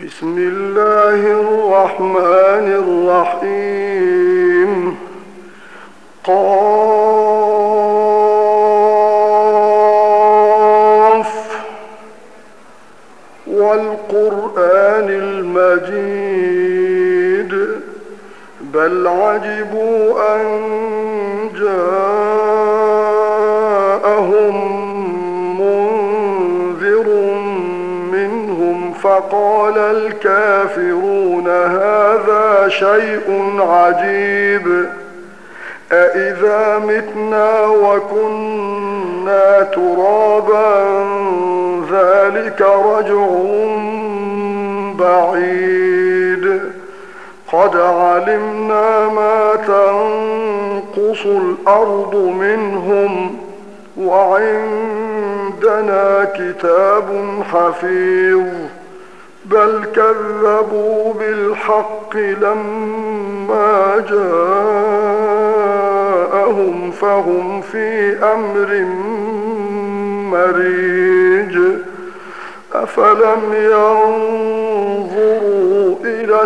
بسم الله الرحمن الرحيم. قاف والقرآن المجيد بل عجبوا أن جاءهم منذر منهم فقال الكافرون هذا شيء عجيب أإذا متنا وكنا ترابا ذلك رجع بعيد قد علمنا ما تنقص الأرض منهم وعندنا كتاب حفيظ بل كذبوا بالحق لما جاءهم فهم في أمر مريج أفلم ينظروا إلى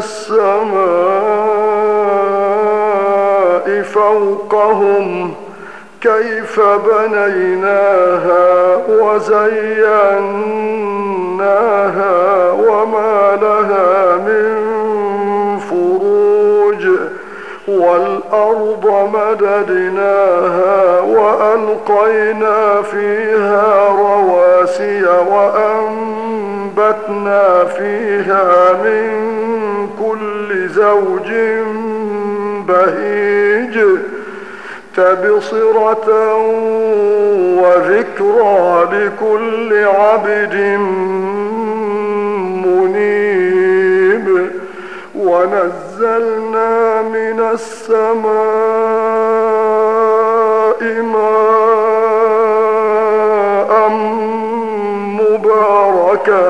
السماء فوقهم كيف بنيناها وزيناها وما لها من فروج والأرض مددناها وألقينا فيها رواسي وأنبتنا فيها من كل زوج بهيج تبصرة وذكرى لكل عبد منيب ونزلنا من السماء ماء مباركا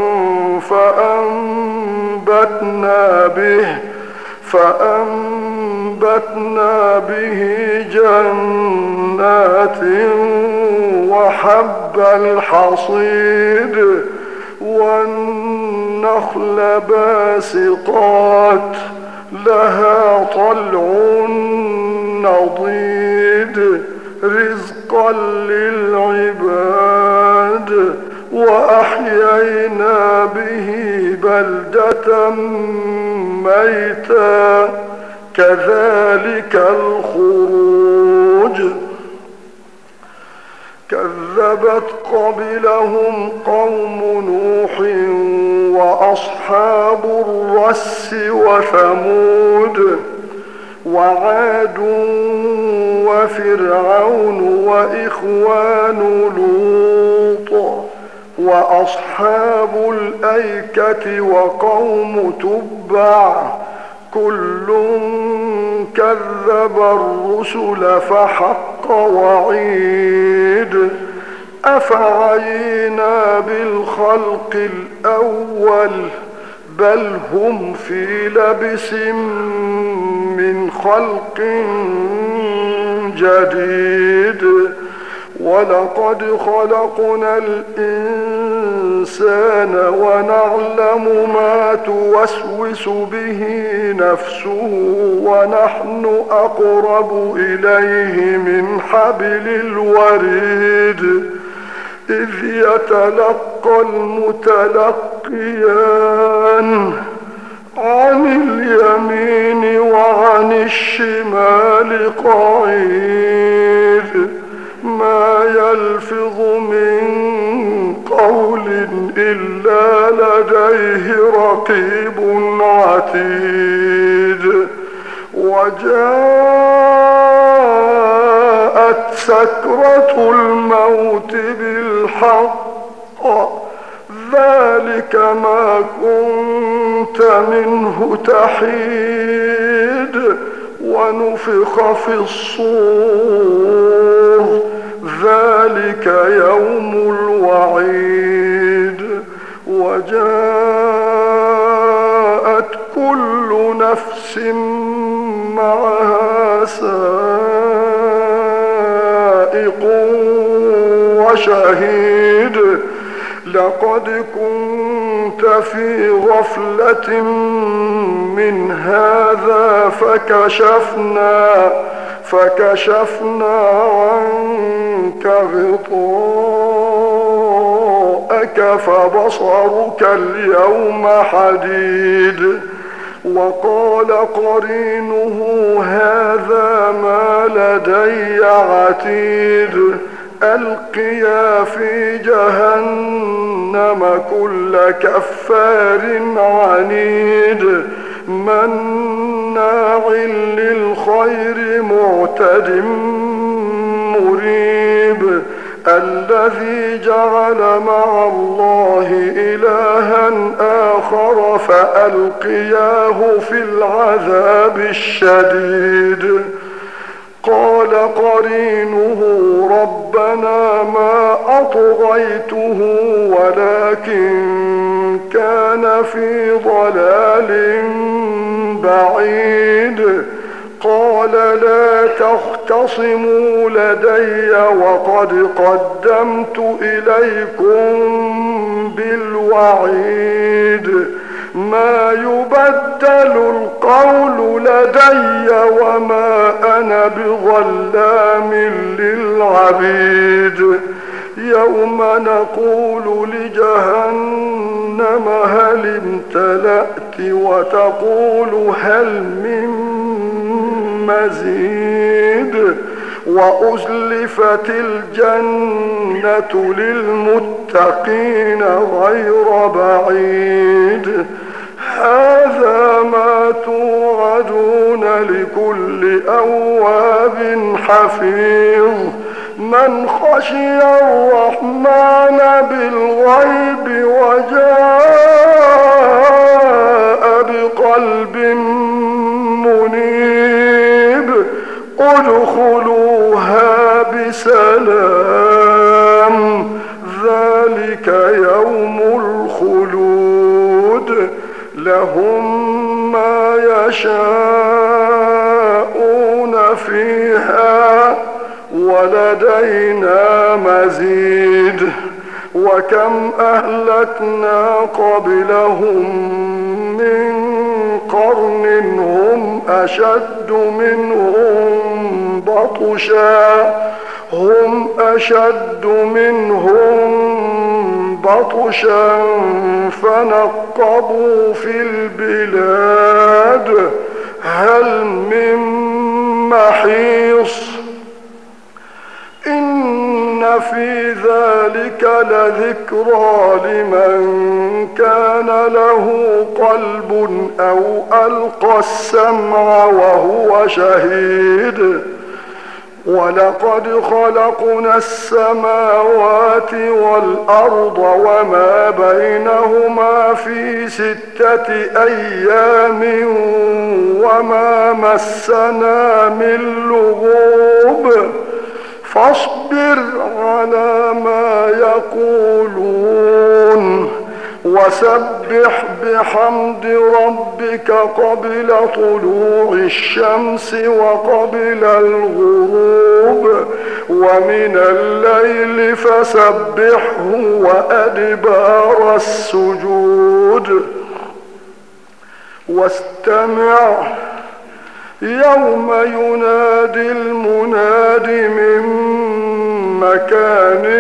فأنبتنا به جنات وحب الحصيد والنخل باسقات لها طلع نضيد رزقا للعباد وأحيينا به بلدة ميتا كذلك الخروج كذبت قبلهم قوم نوح وأصحاب الرس وثمود وعاد وفرعون وإخوان لوط وأصحاب الأيكة وقوم تبع كل كذب الرسل فحق وعيد أفعينا بالخلق الأول بل هم في لبس من خلق جديد ولقد خلقنا الإنسان ونعلم ما توسوس به نفسه ونحن أقرب إليه من حبل الوريد إذ يتلقى المتلقيان عن اليمين وعن الشمال قعيد ما يلفظ من قول إلا لديه رقيب عتيد وجاءت سكرة الموت بالحق ذلك ما كنت منه تحيد ونفخ في الصور ذلك يوم الوعيد وجاءت كل نفس معها سائق وشهيد لقد كنت في غفلة من هذا فكشفنا عنك غطاءك فبصرك اليوم حديد. وقال قرينه هذا ما لدي عتيد. ألقيا في جهنم كل كفار عنيد مناع للخير معتد مريب. الذي جعل مع الله إلها آخر فألقياه في العذاب الشديد. قال قرينه ربنا ما أطغيته ولكن كان في ضلال بعيد. قال لا تختصموا لدي وقد قدمت إليكم بالوعيد. ما يبدل القول لدي وما أنا بظلام للعبيد. يوم نقول لجهنم هل امتلأت وتقول هل من مزيد. وأزلفت الجنة للمتقين غير بعيد. هذا ما توعدون لكل أواب حفيظ. من خشي الرحمن بالغيب وجاء بقلب منيب ادخلوها بسلام. ذلك يوم الخلود. لهم ما يشاءون فيها ولدينا مزيد. وكم أهلكنا قبلهم من قرن هم أشد منهم بطشا فنقبوا في البلاد هل من محيص. إن في ذلك لذكرى لمن كان له قلب أو ألقى السمع وهو شهيد. ولقد خلقنا السماوات والأرض وما بينهما في 6 أيام وما مسنا من لغوب. فاصبر على ما يقولون وسبح بحمد ربك قبل طلوع الشمس وقبل الغروب ومن الليل فسبحه وأدبار السجود. واستمع يوم ينادي المناد من مكان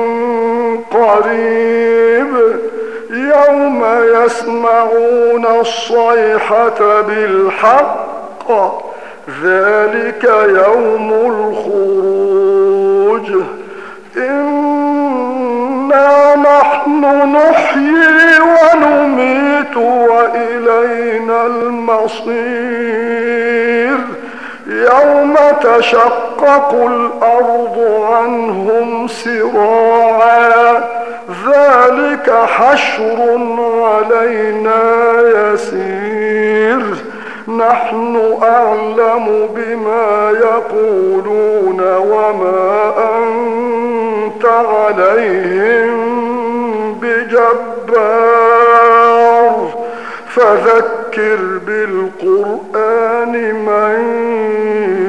قريب. يوم يسمعون الصيحة بالحق ذلك يوم الخروج. إنا نحن نحيي ونميت وإلينا المصير. يوم تشقق الأرض عنهم سراعا ذلك حشر علينا يسير. نحن أعلم بما يقولون وما أنت عليهم بجبار. فذكر بالقرآن من